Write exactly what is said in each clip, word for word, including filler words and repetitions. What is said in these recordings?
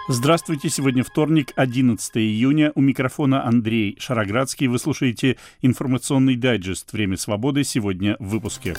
Здравствуйте, сегодня вторник, одиннадцатое июня. У микрофона Андрей Шароградский. Вы слушаете информационный дайджест «Время свободы». Сегодня в выпуске.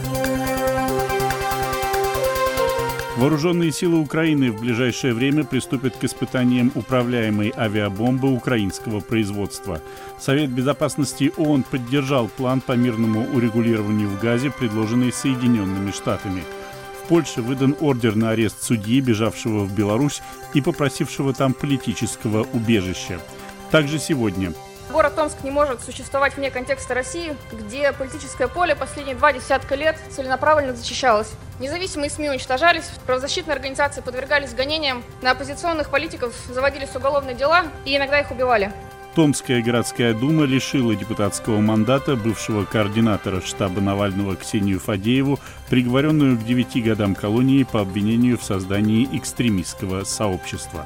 Вооруженные силы Украины в ближайшее время приступят к испытаниям управляемой авиабомбы украинского производства. Совет безопасности ООН поддержал план по мирному урегулированию в Газе, предложенный Соединенными Штатами. В Польше выдан ордер на арест судьи, бежавшего в Беларусь и попросившего там политического убежища. Также сегодня. Город Томск не может существовать вне контекста России, где политическое поле последние два десятка лет целенаправленно зачищалось. Независимые СМИ уничтожались, правозащитные организации подвергались гонениям, на оппозиционных политиков заводились уголовные дела и иногда их убивали. Томская городская дума лишила депутатского мандата бывшего координатора штаба Навального Ксению Фадееву, приговоренную к девяти годам колонии по обвинению в создании экстремистского сообщества.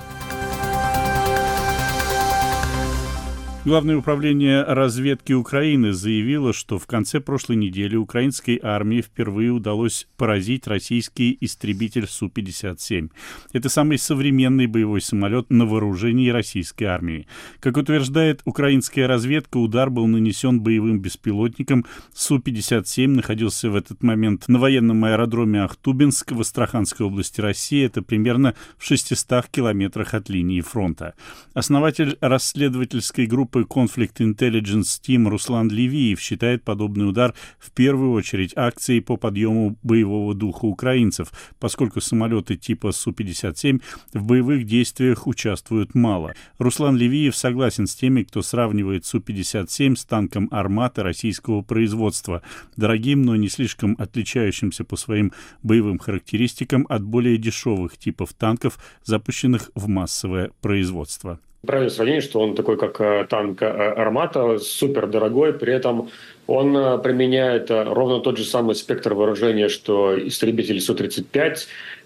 Главное управление разведки Украины заявило, что в конце прошлой недели украинской армии впервые удалось поразить российский истребитель Су пятьдесят семь. Это самый современный боевой самолет на вооружении российской армии. Как утверждает украинская разведка, удар был нанесен боевым беспилотником. Су пятьдесят семь находился в этот момент на военном аэродроме Ахтубинск в Астраханской области России. Это примерно в шестистах километрах от линии фронта. Основатель расследовательской группы Conflict Intelligence Team Руслан Левиев считает подобный удар в первую очередь акцией по подъему боевого духа украинцев, поскольку самолеты типа Су пятьдесят семь в боевых действиях участвуют мало. Руслан Левиев согласен с теми, кто сравнивает Су пятьдесят семь с танком «Армата» российского производства, дорогим, но не слишком отличающимся по своим боевым характеристикам от более дешевых типов танков, запущенных в массовое производство. Правильное сравнение, что он такой, как танк «Армата», супер дорогой, при этом он применяет ровно тот же самый спектр вооружения, что истребитель Су тридцать пять,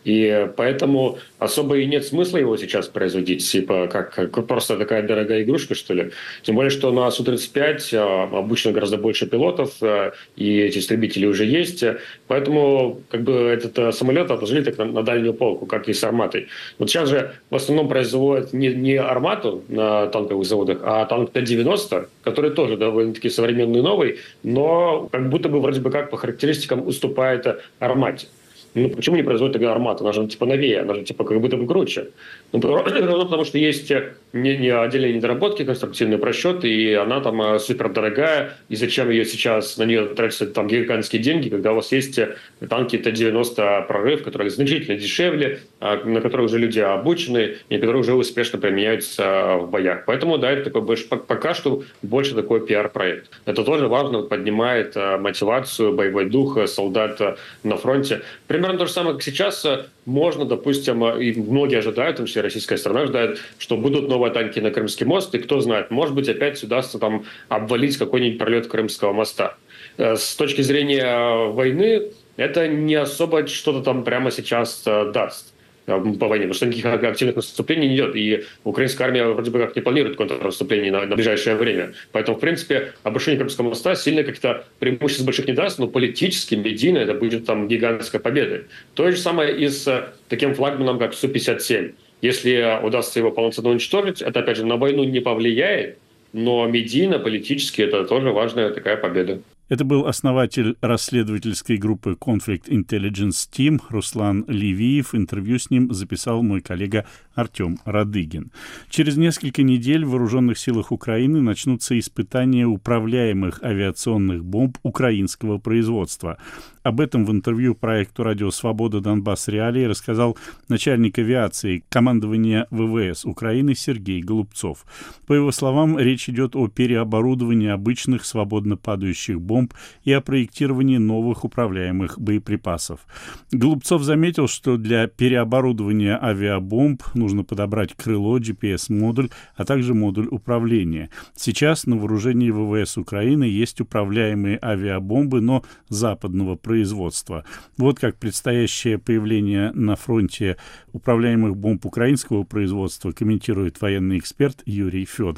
и поэтому особо и нет смысла его сейчас производить, типа как, как просто такая дорогая игрушка, что ли. Тем более, что на Су тридцать пять обычно гораздо больше пилотов, и эти истребители уже есть, поэтому как бы этот самолет отложили так на, на дальнюю полку, как и с «Арматой». Вот сейчас же в основном производят не, не «Армату» на танковых заводах, а танк Т девяносто, который тоже довольно-таки современный и новый, но как будто бы вроде бы как по характеристикам уступает «Армате». Ну, почему не производят тогда «Армату»? Она же типа новее, она же типа как будто бы круче. Ну, потому что есть не, не отдельные недоработки, конструктивный просчет, и она там супер дорогая. И зачем ее сейчас, на нее тратятся там гигантские деньги, когда у вас есть танки Т девяносто «Прорыв», которые значительно дешевле, на которые уже люди обучены, и которые уже успешно применяются в боях. Поэтому, да, это такой больше, пока что больше такой пиар-проект. Это тоже важно, поднимает мотивацию, боевой дух солдат на фронте. Примерно то же самое, как сейчас. Можно, допустим, и многие ожидают, в том числе российская сторона ожидает, что будут новые танки на Крымский мост, и кто знает, может быть, опять удастся там обвалить какой-нибудь пролет Крымского моста. С точки зрения войны, это не особо что-то там прямо сейчас даст по войне, потому что никаких активных наступлений не идет, и украинская армия вроде бы как не планирует контрнаступление на, на ближайшее время. Поэтому, в принципе, обрушение Крымского моста сильно как-то преимуществ больших не даст, но политически, медийно это будет там гигантской победой. То же самое и с таким флагманом, как Су пятьдесят семь. Если удастся его полноценно уничтожить, это, опять же, на войну не повлияет, но медийно, политически это тоже важная такая победа. Это был основатель расследовательской группы Conflict Intelligence Team Руслан Левиев. Интервью с ним записал мой коллега Артем Радыгин. Через несколько недель в вооруженных силах Украины начнутся испытания управляемых авиационных бомб украинского производства. Об этом в интервью проекту «Радио Свобода. Донбасс. Реалии» рассказал начальник авиации командования вэ вэ эс Украины Сергей Голубцов. По его словам, речь идет о переоборудовании обычных свободно падающих бомб и о проектировании новых управляемых боеприпасов. Голубцов заметил, что для переоборудования авиабомб нужно подобрать крыло, джи пи эс-модуль, а также модуль управления. Сейчас на вооружении вэ вэ эс Украины есть управляемые авиабомбы, но западного производства. производства. Вот как предстоящее появление на фронте управляемых бомб украинского производства комментирует военный эксперт Юрий Федоров.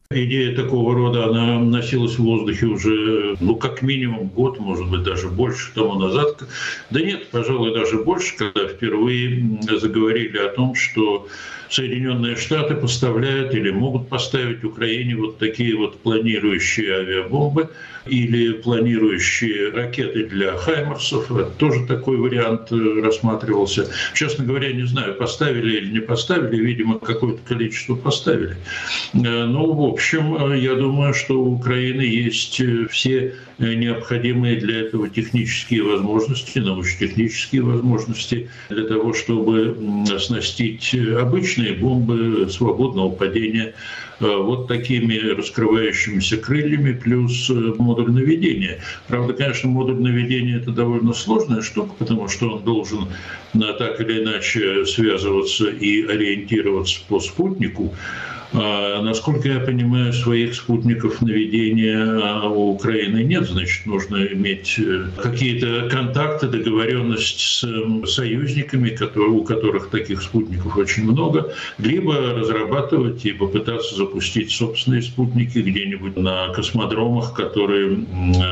Идея такого рода, она носилась в воздухе уже, ну, как минимум год, может быть, даже больше тому назад. Да нет, пожалуй, даже больше, когда впервые заговорили о том, что Соединенные Штаты поставляют или могут поставить Украине вот такие вот планирующие авиабомбы или планирующие ракеты для «Хаймарсов». Это тоже такой вариант рассматривался. Честно говоря, не знаю, поставили или не поставили, видимо, какое-то количество поставили. Ну, в общем, я думаю, что у Украины есть все необходимые для этого технические возможности, научно-технические возможности для того, чтобы оснастить обычные бомбы свободного падения вот такими раскрывающимися крыльями плюс модуль наведения. Правда, конечно, модуль наведения – это довольно сложная штука, потому что он должен так или иначе связываться и ориентироваться по спутнику. А, насколько я понимаю, своих спутников наведения у Украины нет, значит, нужно иметь какие-то контакты, договоренность с союзниками, которые, у которых таких спутников очень много, либо разрабатывать и попытаться запустить собственные спутники где-нибудь на космодромах, которые,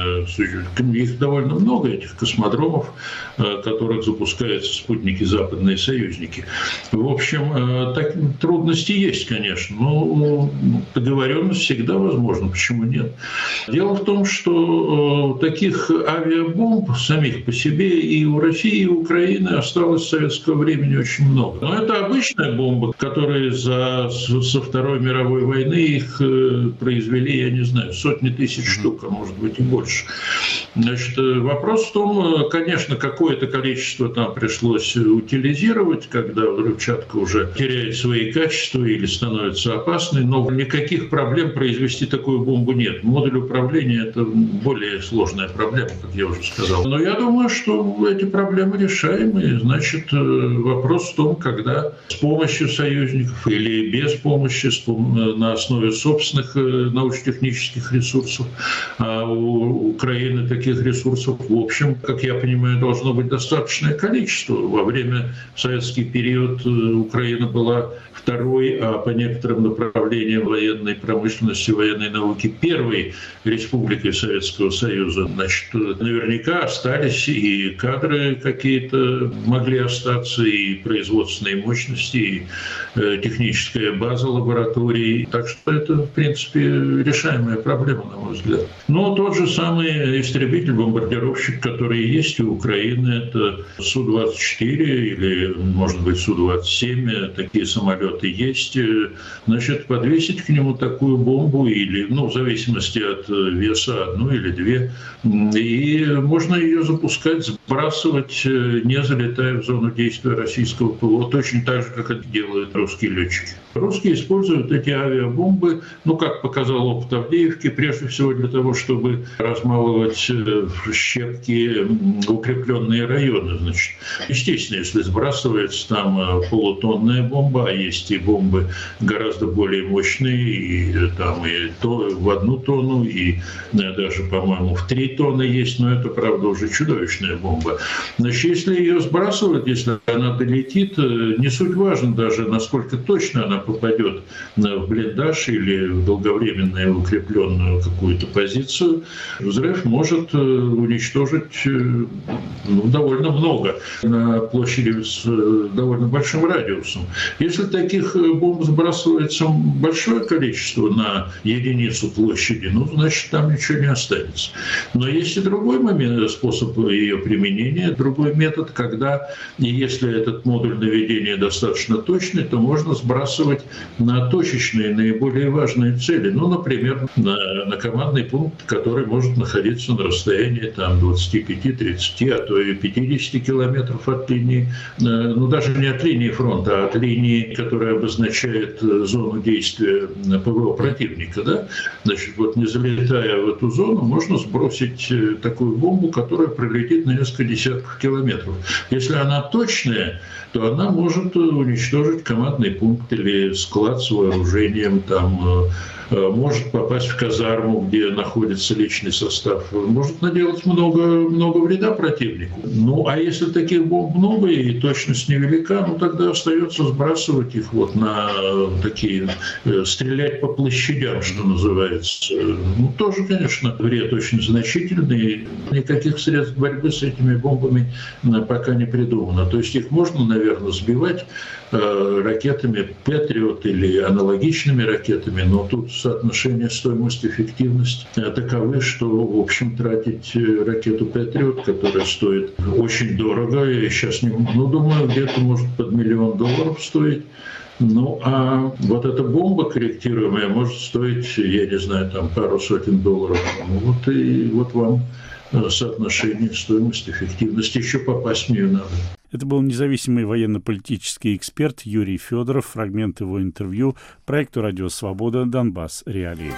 их довольно много, этих космодромов, которых запускаются спутники западные союзники. В общем, так, трудности есть, конечно. Ну, договоренность всегда возможна, почему нет? Дело в том, что таких авиабомб самих по себе и у России, и у Украины осталось с советского времени очень много. Но это обычная бомба, которые за, со Второй мировой войны их произвели, я не знаю, сотни тысяч штук, а может быть и больше. Значит, вопрос в том, конечно, какое-то количество там пришлось утилизировать, когда взрывчатка уже теряет свои качества или становится опасной, но никаких проблем произвести такую бомбу нет. Модуль управления – это более сложная проблема, как я уже сказал. Но я думаю, что эти проблемы решаемые. Значит, вопрос в том, когда с помощью союзников или без помощи, на основе собственных научно-технических ресурсов, а у Украины таких ресурсов, в общем, как я понимаю, должно быть достаточное количество. Во время советский период Украина была второй, а по некоторым направлениям военной промышленности, военной науки первой республикой Советского Союза. Значит, наверняка остались и кадры какие-то могли остаться, и производственные мощности, и техническая база лабораторий. Так что это, в принципе, решаемая проблема, на мой взгляд. Но тот же самый истребитель-бомбардировщик, который есть у Украины, это Су двадцать четыре или, может быть, Су двадцать семь, такие самолеты есть. Значит, подвесить к нему такую бомбу или, ну, в зависимости от веса, одну или две, и можно ее запускать, сбрасывать, не залетая в зону действия российского ПВО, точно так же, как это делают русские летчики. Русские используют эти авиабомбы, ну, как показал опыт Авдеевки, прежде всего для того, чтобы размалывать в щепки укрепленные районы. Значит, естественно, если сбрасывается там полутонная бомба, а есть и бомбы гораздо более мощные, и там и то, в одну тонну, и даже, по-моему, в три тонны есть, но это, правда, уже чудовищная бомба. Значит, если ее сбрасывать, если она долетит, не суть важно даже, насколько точно она попадет в блиндаж или в долговременную укрепленную какую-то позицию, взрыв может уничтожить, ну, довольно много на площади с довольно большим радиусом. Если таких бомб сбрасывается большое количество на единицу площади, ну, значит, там ничего не останется. Но есть и другой момент, способ ее применения, другой метод, когда, если этот модуль наведения достаточно точный, то можно сбрасывать на точечные, наиболее важные цели. Ну, например, на, на командный пункт, который может находиться на расстоянии там, двадцать пять тридцать, а то и пятьдесят километров от линии, ну, даже не от линии фронта, а от линии, которая обозначает зону действия ПВО противника. Да? Значит, вот не залетая в эту зону, можно сбросить такую бомбу, которая пролетит на несколько десятков километров. Если она точная, то она может уничтожить командный пункт или склад с вооружением, там, может попасть в казарму, где находится личный состав, может наделать много, много вреда противнику. Ну, а если таких бомб много и точность невелика, ну, тогда остается сбрасывать их вот на такие, стрелять по площадям, что называется. Ну, тоже, конечно, вред очень значительный. Никаких средств борьбы с этими бомбами пока не придумано. То есть их можно, наверное, сбивать э, ракетами «Патриот» или аналогичными ракетами, но тут соотношение стоимость-эффективность таковы, что, в общем, тратить ракету «Патриот», которая стоит очень дорого, я сейчас не, ну, думаю, где-то может под миллион долларов стоить. Ну, а вот эта бомба корректируемая может стоить, я не знаю, там пару сотен долларов. Ну, вот и вот вам соотношение стоимость-эффективность. Еще попасть в нее надо. Это был независимый военно-политический эксперт Юрий Федоров. Фрагмент его интервью проекту «Радио Свобода. Донбасс. Реалии».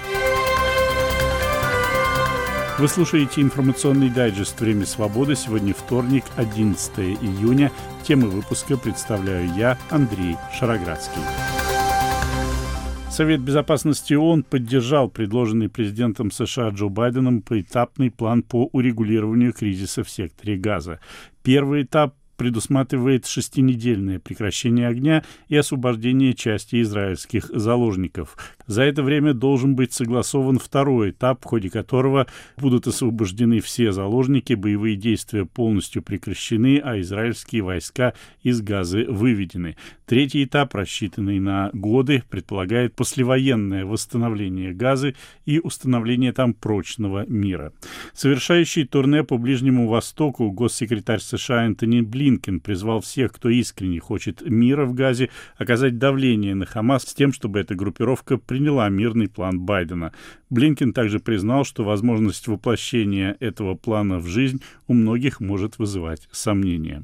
Вы слушаете информационный дайджест «Время свободы». Сегодня вторник, одиннадцатое июня. Темы выпуска представляю я, Андрей Шароградский. Совет безопасности ООН поддержал предложенный президентом США Джо Байденом поэтапный план по урегулированию кризиса в секторе Газа. Первый этап предусматривает шестинедельное прекращение огня и освобождение части израильских заложников. За это время должен быть согласован второй этап, в ходе которого будут освобождены все заложники, боевые действия полностью прекращены, а израильские войска из Газы выведены. Третий этап, рассчитанный на годы, предполагает послевоенное восстановление Газы и установление там прочного мира. Совершающий турне по Ближнему Востоку госсекретарь США Энтони Блинкен призвал всех, кто искренне хочет мира в Газе, оказать давление на Хамас с тем, чтобы эта группировка приняла мирный план Байдена. Блинкен также признал, что возможность воплощения этого плана в жизнь у многих может вызывать сомнения.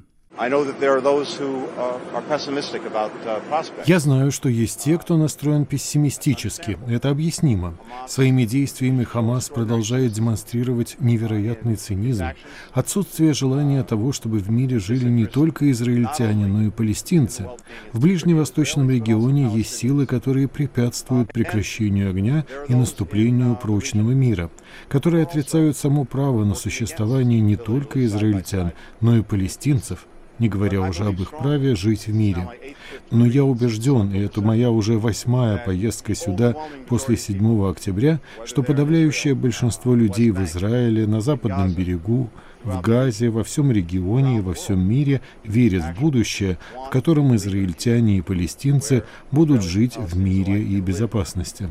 Я знаю, что есть те, кто настроен пессимистически. Это объяснимо. Своими действиями Хамас продолжает демонстрировать невероятный цинизм, отсутствие желания того, чтобы в мире жили не только израильтяне, но и палестинцы. В ближневосточном регионе есть силы, которые препятствуют прекращению огня и наступлению прочного мира, которые отрицают само право на существование не только израильтян, но и палестинцев, не говоря уже об их праве жить в мире. Но я убежден, и это моя уже восьмая поездка сюда после седьмого октября, что подавляющее большинство людей в Израиле, на Западном берегу, в Газе, во всем регионе и во всем мире верят в будущее, в котором израильтяне и палестинцы будут жить в мире и безопасности.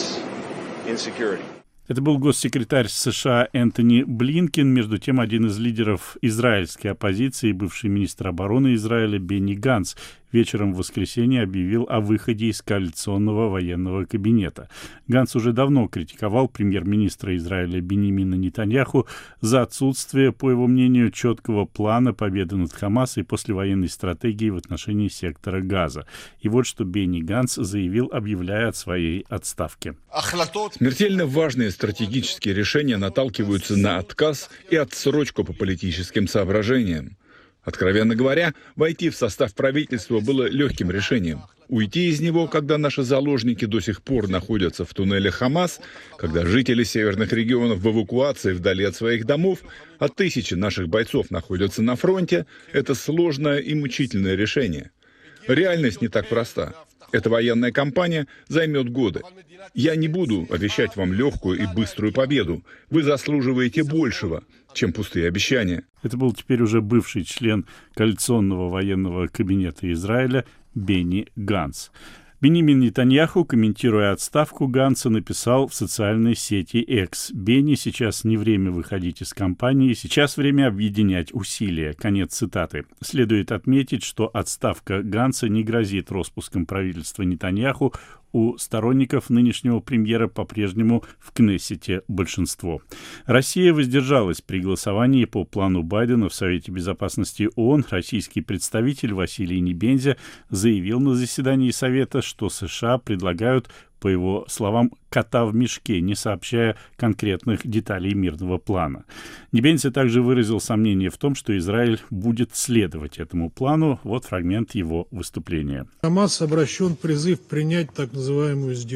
Это был госсекретарь США Энтони Блинкен. Между тем, один из лидеров израильской оппозиции, бывший министр обороны Израиля Бенни Ганц, вечером в воскресенье объявил о выходе из коалиционного военного кабинета. Ганц уже давно критиковал премьер-министра Израиля Биньямина Нетаньяху за отсутствие, по его мнению, четкого плана победы над Хамас и послевоенной стратегии в отношении сектора Газа. И вот что Бенни Ганц заявил, объявляя о своей отставке. Смертельно важные стратегические решения наталкиваются на отказ и отсрочку по политическим соображениям. Откровенно говоря, войти в состав правительства было легким решением. Уйти из него, когда наши заложники до сих пор находятся в туннеле Хамас, когда жители северных регионов в эвакуации вдали от своих домов, а тысячи наших бойцов находятся на фронте, это сложное и мучительное решение. Реальность не так проста. Эта военная кампания займет годы. Я не буду обещать вам легкую и быструю победу. Вы заслуживаете большего, чем пустые обещания. Это был теперь уже бывший член коалиционного военного кабинета Израиля Бенни Ганц. Биньямин Нетаньяху, комментируя отставку Ганца, написал в социальной сети X: «Бенни, сейчас не время выходить из кампании, сейчас время объединять усилия». Конец цитаты. Следует отметить, что отставка Ганца не грозит распуском правительства Нетаньяху. У сторонников нынешнего премьера по-прежнему в Кнессете большинство. Россия воздержалась при голосовании по плану Байдена в Совете Безопасности ООН. Российский представитель Василий Небензя заявил на заседании Совета, что США предлагают, по его словам, кота в мешке, не сообщая конкретных деталей мирного плана. Небензя также выразил сомнение в том, что Израиль будет следовать этому плану. Вот фрагмент его выступления. Хамас обращен призыв принять так называемую сделку.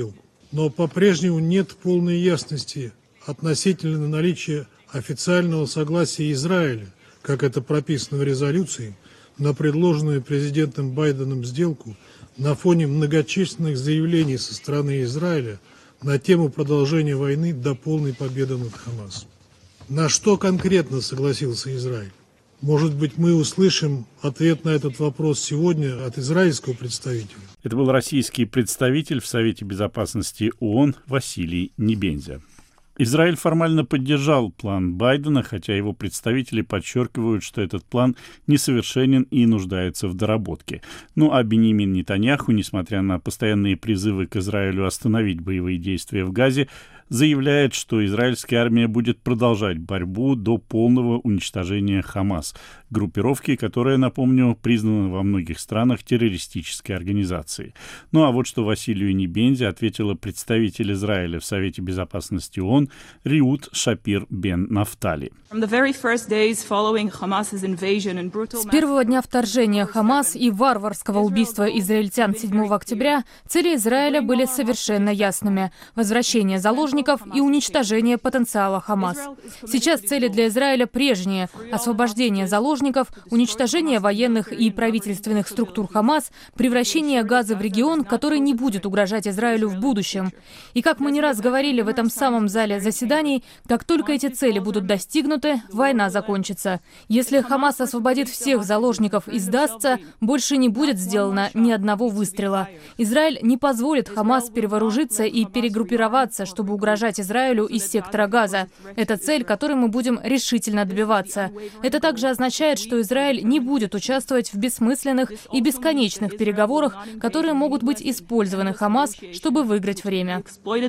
но по-прежнему нет полной ясности относительно наличия официального согласия Израиля, как это прописано в резолюции, на предложенную президентом Байденом сделку на фоне многочисленных заявлений со стороны Израиля на тему продолжения войны до полной победы над Хамас. На что конкретно согласился Израиль? Может быть, мы услышим ответ на этот вопрос сегодня от израильского представителя? Это был российский представитель в Совете Безопасности ООН Василий Небензя. Израиль формально поддержал план Байдена, хотя его представители подчеркивают, что этот план несовершенен и нуждается в доработке. Ну а Биньямин Нетаньяху, несмотря на постоянные призывы к Израилю остановить боевые действия в Газе, заявляет, что израильская армия будет продолжать борьбу до полного уничтожения Хамас, группировки, которая, напомню, признана во многих странах террористической организацией. Ну а вот что Василию Небензе ответила представитель Израиля в Совете Безопасности ООН Риут Шапир бен Нафтали. С первого дня вторжения Хамас и варварского убийства израильтян седьмого октября цели Израиля были совершенно ясными – возвращение заложников и уничтожение потенциала Хамас. Сейчас цели для Израиля прежние – освобождение заложников, уничтожение военных и правительственных структур Хамас, превращение Газы в регион, который не будет угрожать Израилю в будущем. И как мы не раз говорили в этом самом зале заседаний, как только эти цели будут достигнуты, война закончится. Если Хамас освободит всех заложников и сдастся, больше не будет сделано ни одного выстрела. Израиль не позволит Хамас перевооружиться и перегруппироваться, чтобы угрожать Израилю из сектора Газа. Это цель, которой мы будем решительно добиваться. Это также означает, что Израиль не будет участвовать в бессмысленных и бесконечных переговорах, которые могут быть использованы Хамас, чтобы выиграть время.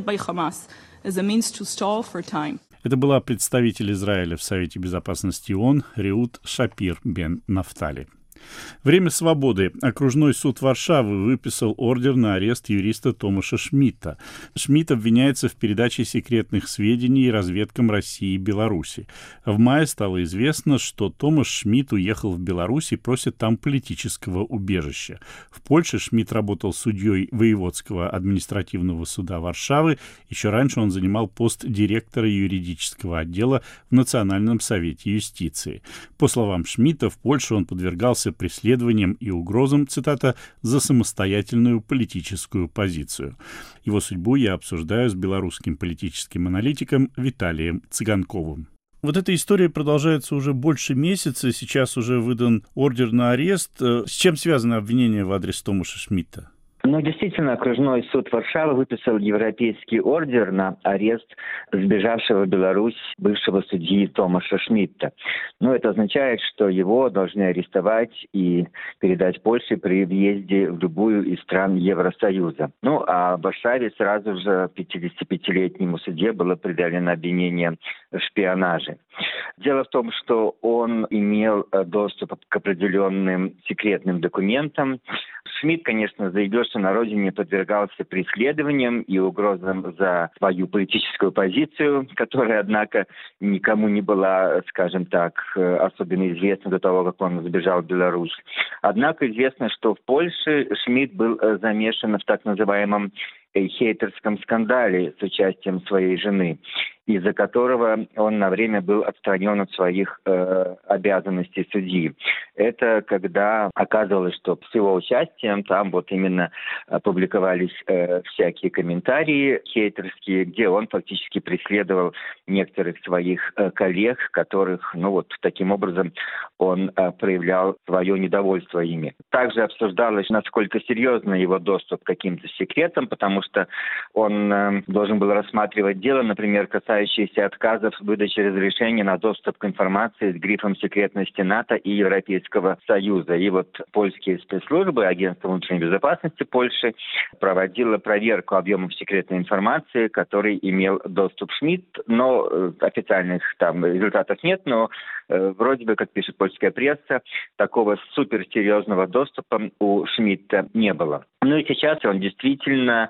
Это была представитель Израиля в Совете Безопасности ООН Риут Шапир бен Нафтали. Время свободы. Окружной суд Варшавы выписал ордер на арест юриста Томаша Шмидта. Шмидт обвиняется в передаче секретных сведений разведкам России и Беларуси. В мае стало известно, что Томаш Шмидт уехал в Беларусь и просит там политического убежища. В Польше Шмидт работал судьей Воеводского административного суда Варшавы. Еще раньше он занимал пост директора юридического отдела в Национальном совете юстиции. По словам Шмидта, в Польше он подвергался преследованиям и угрозам, цитата, «за самостоятельную политическую позицию». Его судьбу я обсуждаю с белорусским политическим аналитиком Виталием Цыганковым. Вот эта история продолжается уже больше месяца, сейчас уже выдан ордер на арест. С чем связано обвинение в адрес Томаша Шмидта? Ну, действительно, окружной суд Варшавы выписал европейский ордер на арест сбежавшего в Беларусь бывшего судьи Томаша Шмидта. Но это означает, что его должны арестовать и передать Польше при въезде в любую из стран Евросоюза. Ну, а в Варшаве сразу же пятидесятипятилетнему судье было предъявлено обвинение в шпионаже. Дело в том, что он имел доступ к определенным секретным документам. Шмидт, конечно, заявил, что на родине подвергался преследованиям и угрозам за свою политическую позицию, которая, однако, никому не была, скажем так, особенно известна до того, как он сбежал в Беларусь. Однако известно, что в Польше Шмидт был замешан в так называемом хейтерском скандале с участием своей жены, из-за которого он на время был отстранен от своих э, обязанностей судьи. Это когда оказывалось, что с его участием там вот именно публиковались э, всякие комментарии хейтерские, где он фактически преследовал некоторых своих э, коллег, которых, ну вот таким образом он э, проявлял свое недовольство ими. Также обсуждалось, насколько серьезно его доступ к каким-то секретам, потому что он э, должен был рассматривать дело, например, касающееся отказов в выдаче разрешения на доступ к информации с грифом секретности НАТО и Европейского Союза. И вот польские спецслужбы, Агентство внутренней безопасности Польши, проводило проверку объемов секретной информации, который имел доступ Шмидт, но э, официальных там результатов нет, но э, вроде бы, как пишет польская пресса, такого суперсерьезного доступа у Шмидта не было. Ну и сейчас он действительно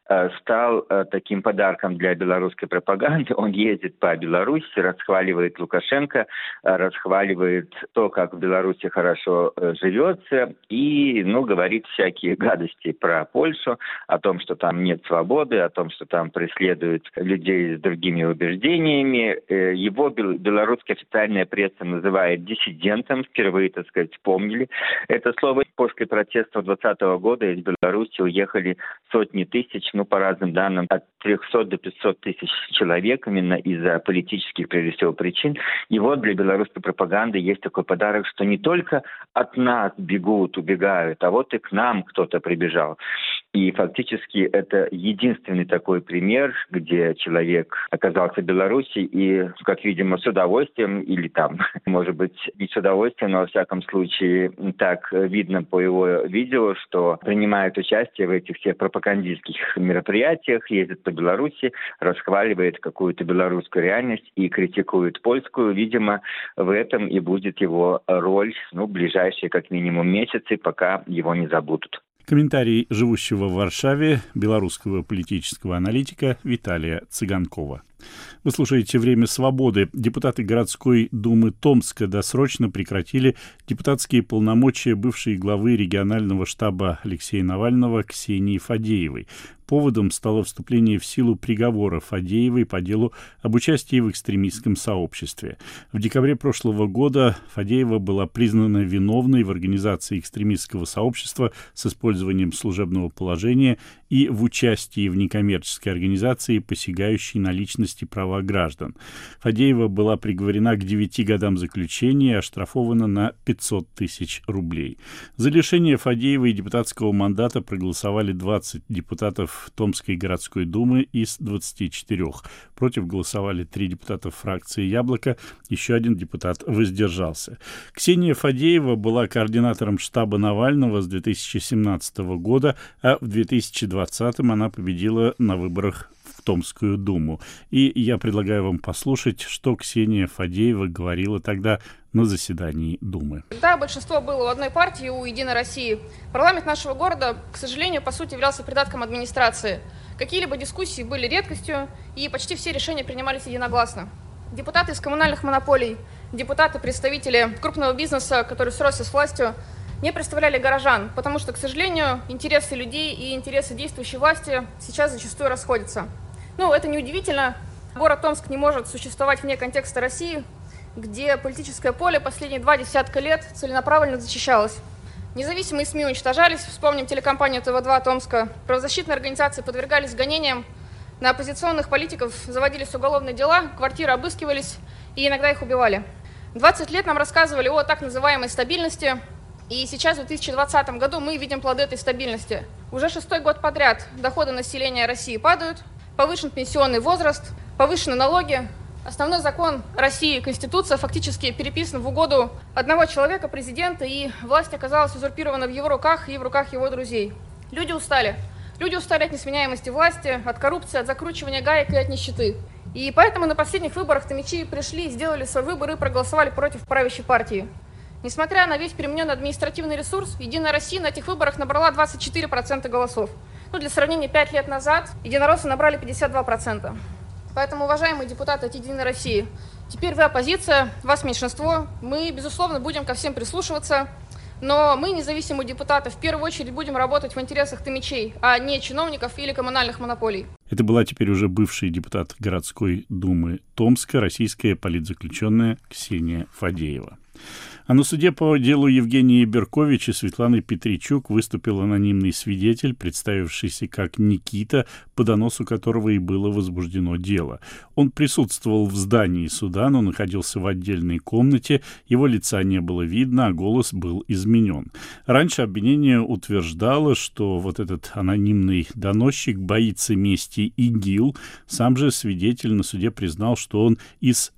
стал таким подарком для белорусской пропаганды. Он ездит по Беларуси, расхваливает Лукашенко, расхваливает то, как в Беларуси хорошо живется, и, ну, говорит всякие гадости про Польшу, о том, что там нет свободы, о том, что там преследуют людей с другими убеждениями. Его белорусская официальная пресса называет диссидентом, впервые, так сказать, вспомнили это слово. После протестов двадцатого года из Беларуси уехали сотни тысяч, ну, по разным данным, от трехсот до пятисот тысяч человек именно из-за политических, прежде всего, причин. И вот для белорусской пропаганды есть такой подарок, что не только от нас бегут, убегают, а вот и к нам кто-то прибежал. И фактически это единственный такой пример, где человек оказался в Беларуси и, как видимо, с удовольствием, или там, может быть, не с удовольствием, но, во всяком случае, так видно по его видео, что принимает участие в этих всех пропагандистских мероприятиях, ездит по Беларуси, расхваливает какую-то белорусскую реальность и критикует польскую. Видимо, в этом и будет его роль, ну, в ближайшие как минимум месяцы, пока его не забудут. Комментарий живущего в Варшаве белорусского политического аналитика Виталия Цыганкова. Вы слушаете «Время свободы». Депутаты городской думы Томска досрочно прекратили депутатские полномочия бывшей главы регионального штаба Алексея Навального Ксении Фадеевой. Поводом стало вступление в силу приговора Фадеевой по делу об участии в экстремистском сообществе. В декабре прошлого года Фадеева была признана виновной в организации экстремистского сообщества с использованием служебного положения и в участии в некоммерческой организации, посягающей на личности права граждан. Фадеева была приговорена к девяти годам заключения и оштрафована на пятьсот тысяч рублей. За лишение Фадеевой депутатского мандата проголосовали двадцать депутатов Томской городской думы из двадцати четырёх. Против голосовали три депутата фракции «Яблоко», еще один депутат воздержался. Ксения Фадеева была координатором штаба Навального с две тысячи семнадцатого года, а в две тысячи двадцатом она победила на выборах в Томскую думу. И я предлагаю вам послушать, что Ксения Фадеева говорила тогда на заседании Думы. Да, большинство было у одной партии, у «Единой России». Парламент нашего города, к сожалению, по сути, являлся придатком администрации. Какие-либо дискуссии были редкостью, и почти все решения принимались единогласно. Депутаты из коммунальных монополий, депутаты, представители крупного бизнеса, который сросся с властью, не представляли горожан, потому что, к сожалению, интересы людей и интересы действующей власти сейчас зачастую расходятся. Ну, это неудивительно. Город Томск не может существовать вне контекста России, где политическое поле последние два десятка лет целенаправленно защищалось. Независимые СМИ уничтожались, вспомним телекомпанию тэ вэ два Томска, правозащитные организации подвергались гонениям, на оппозиционных политиков заводились уголовные дела, квартиры обыскивались и иногда их убивали. двадцать лет нам рассказывали о так называемой стабильности, и сейчас в две тысячи двадцатом году мы видим плоды этой стабильности. Уже шестой год подряд доходы населения России падают, повышен пенсионный возраст, повышены налоги. Основной закон России, Конституция, фактически переписан в угоду одного человека, президента, и власть оказалась узурпирована в его руках и в руках его друзей. Люди устали. Люди устали от несменяемости власти, от коррупции, от закручивания гаек и от нищеты. И поэтому на последних выборах томичи пришли, сделали свой выбор и проголосовали против правящей партии. Несмотря на весь примененный административный ресурс, «Единая Россия» на этих выборах набрала двадцать четыре процента голосов. Ну, для сравнения, пять лет назад единороссы набрали пятьдесят два процента. Поэтому, уважаемые депутаты от «Единой России», теперь вы оппозиция, вас меньшинство. Мы, безусловно, будем ко всем прислушиваться. Но мы, независимые депутаты, в первую очередь будем работать в интересах томичей, а не чиновников или коммунальных монополий. Это была теперь уже бывший депутат городской думы Томска, российская политзаключенная Ксения Фадеева. А на суде по делу Евгении Беркович и Светланы Петричук выступил анонимный свидетель, представившийся как Никита, по доносу которого и было возбуждено дело. Он присутствовал в здании суда, но находился в отдельной комнате, его лица не было видно, а голос был изменен. Раньше обвинение утверждало, что вот этот анонимный доносчик боится мести ИГИЛ. Сам же свидетель на суде признал, что он из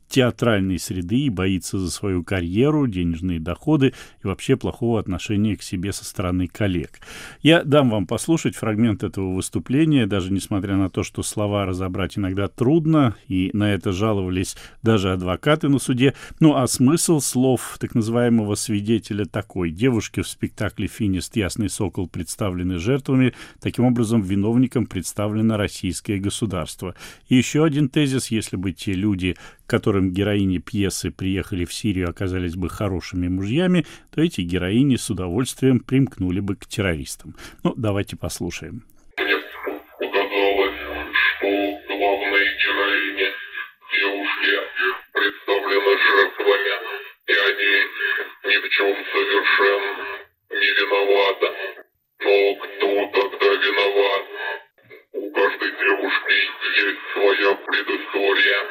театральной среды и боится за свою карьеру, денежные доходы и вообще плохого отношения к себе со стороны коллег. Я дам вам послушать фрагмент этого выступления, даже несмотря на то, что слова разобрать иногда трудно, и на это жаловались даже адвокаты на суде. Ну а смысл слов так называемого свидетеля такой: девушки в спектакле «Финист. Ясный сокол» представлены жертвами, таким образом виновником представлено российское государство. И еще один тезис: если бы те люди, к которым героини пьесы приехали в Сирию, оказались бы хорошими мужьями, то эти героини с удовольствием примкнули бы к террористам. Ну, давайте послушаем. Мне показалось, что главные героини, девушки, представлены жертвами, и они ни в чем совершенно не виноваты. Но кто тогда виноват? У каждой девушки есть своя предыстория.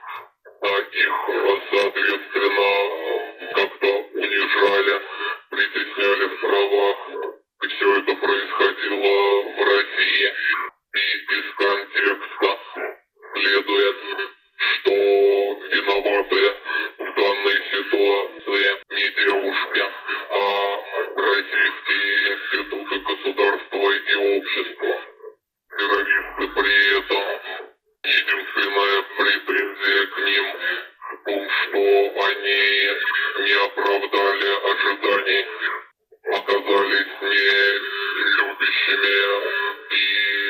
А их, соответственно, как-то унижали, притесняли в правах. И все это происходило в России. И из контекста следует, что виноваты в данной ситуации не девушки, а российские институты государства и общества. Террористы при этом, единственная претензия к ним в том, что они не оправдали ожиданий, оказались не любящими и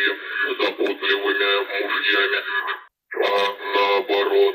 заботливыми мужьями, а наоборот,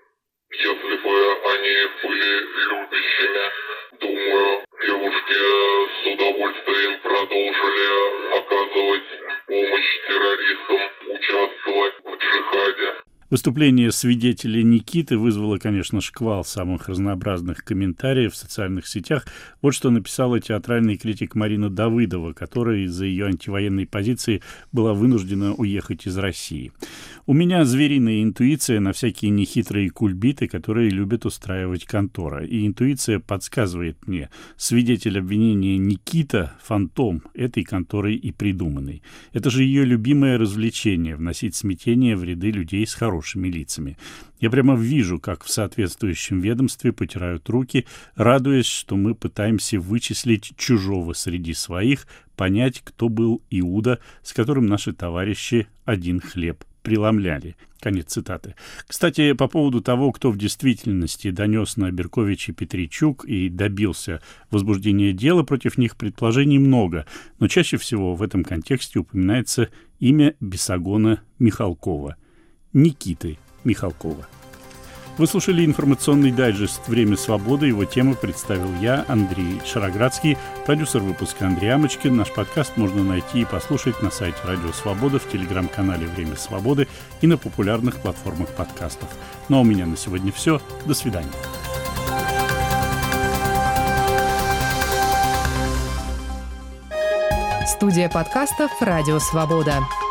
если бы они были любящими, думаю, девушки с удовольствием продолжили оказывать помощь террористам, участвовать в джихаде. Выступление свидетеля Никиты вызвало, конечно, шквал самых разнообразных комментариев в социальных сетях. Вот что написала театральный критик Марина Давыдова, которая из-за ее антивоенной позиции была вынуждена уехать из России. «У меня звериная интуиция на всякие нехитрые кульбиты, которые любят устраивать контора. И интуиция подсказывает мне, свидетель обвинения Никита — фантом этой конторы и придуманный. Это же ее любимое развлечение — вносить смятение в ряды людей с хорошими лицами. Я прямо вижу, как в соответствующем ведомстве потирают руки, радуясь, что мы пытаемся вычислить чужого среди своих, понять, кто был Иуда, с которым наши товарищи один хлеб преломляли». Конец цитаты. Кстати, по поводу того, кто в действительности донес на Беркович и Петричук и добился возбуждения дела против них, предположений много, но чаще всего в этом контексте упоминается имя Бесогона Михалкова. Никиты Михалкова. Вы слушали информационный дайджест «Время свободы». Его тему представил я, Андрей Шароградский, продюсер выпуска Андрей Амочкин. Наш подкаст можно найти и послушать на сайте Радио Свобода, в телеграм-канале «Время свободы» и на популярных платформах подкастов. Ну а у меня на сегодня все. До свидания. Студия подкастов «Радио Свобода».